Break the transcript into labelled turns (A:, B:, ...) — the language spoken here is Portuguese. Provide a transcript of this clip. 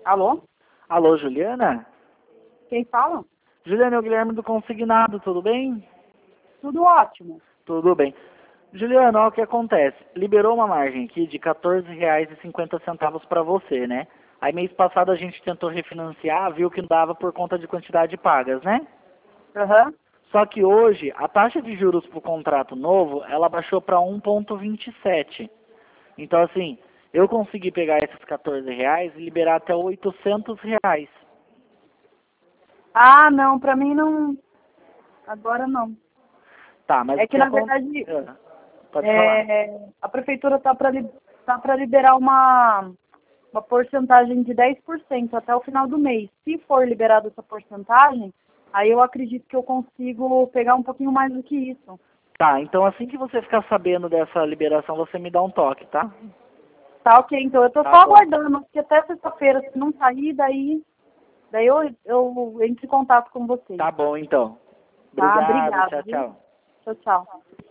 A: Alô?
B: Alô, Juliana?
A: Quem fala?
B: Juliana, é o Guilherme do Consignado, tudo bem?
A: Tudo ótimo.
B: Tudo bem. Juliana, olha o que acontece. Liberou uma margem aqui de R$14,50 para você, né? Aí mês passado a gente tentou refinanciar, viu que não dava por conta de quantidade de pagas, né?
A: Aham.
B: Só que hoje, a taxa de juros para o contrato novo, ela baixou para 1,27. Então, assim, eu consegui pegar esses R$14 e liberar até R$800.
A: Ah, não, pra mim não. Agora não.
B: Tá, mas
A: É
B: o
A: que
B: que
A: na
B: acontece...
A: verdade
B: Pode falar.
A: a prefeitura tá para liberar uma porcentagem de 10% até o final do mês. Se for liberada essa porcentagem, aí eu acredito que eu consigo pegar um pouquinho mais do que isso.
B: Tá, então assim que você ficar sabendo dessa liberação, você me dá um toque, tá?
A: Tá, ok, então eu tô
B: Tá
A: só
B: bom.
A: aguardando, porque até sexta-feira, se não sair, daí eu entro em contato com vocês.
B: Tá bom, então.
A: Tá?
B: Obrigado,
A: Obrigada,
B: tchau,
A: viu?
B: tchau.
A: Tchau, tchau.